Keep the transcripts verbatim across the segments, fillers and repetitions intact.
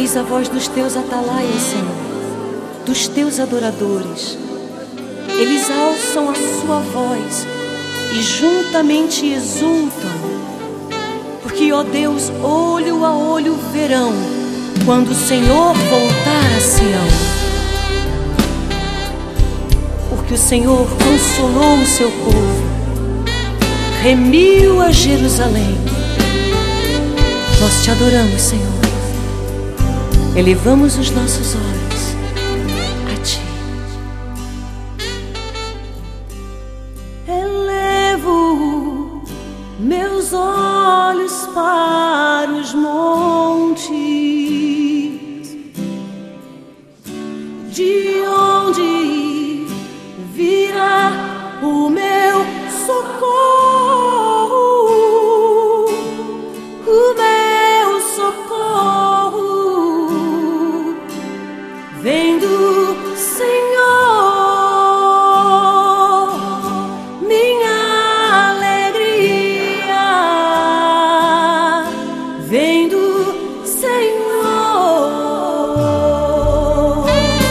Ouves a voz dos teus atalaias, Senhor, dos teus adoradores. Eles alçam a sua voz e juntamente exultam, porque, ó Deus, olho a olho verão quando o Senhor voltar a Sião. Porque o Senhor consolou o seu povo, remiu a Jerusalém. Nós te adoramos, Senhor. Elevamos os nossos olhos a ti. Elevo meus olhos para os montes, de onde virá o meu socorro, o meu socorro vem do Senhor, minha alegria vem do Senhor.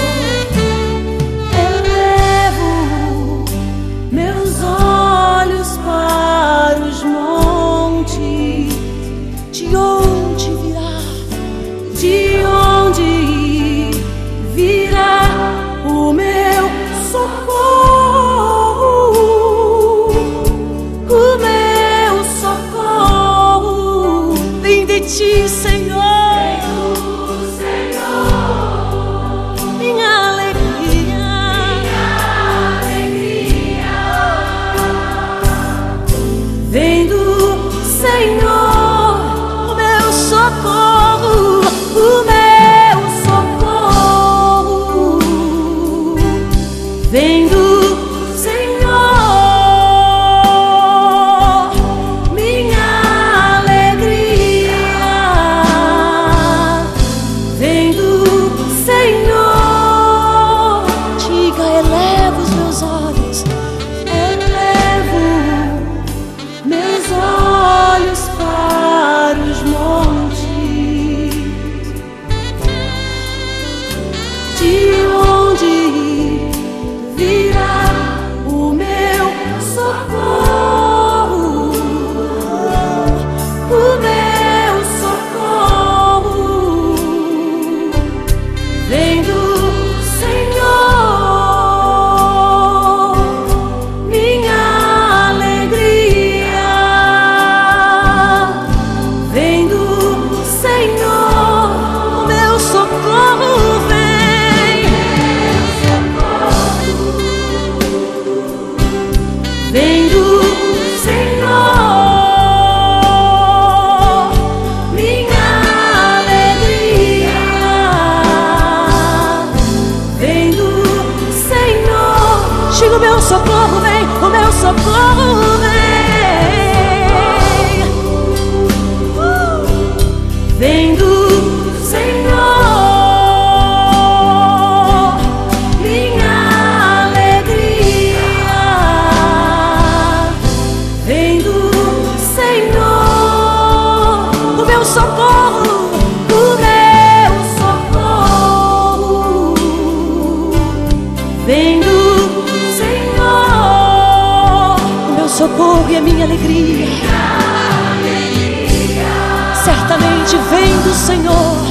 Elevo meus olhos para os montes, de onde virá, de onde virá o meu socorro, o meu socorro vem de ti, Senhor, minha alegria, minha alegria vem do Senhor, o meu socorro, o meu socorro vem do Senhor, minha alegria vem do Senhor. Diga, elevo os meus olhos, elevo meus olhos para os montes, de onde virá o meu socorro, o meu socorro vem do Senhor, minha alegria vem do Senhor, o meu socorro vem, vem do Senhor, minha alegria vem do Senhor. Diga, o meu socorro vem, o meu socorro vem, uh, vem do Senhor, minha alegria vem do Senhor, o meu socorro, o meu socorro vem do Senhor, o meu socorro e a minha alegria certamente vem do Senhor.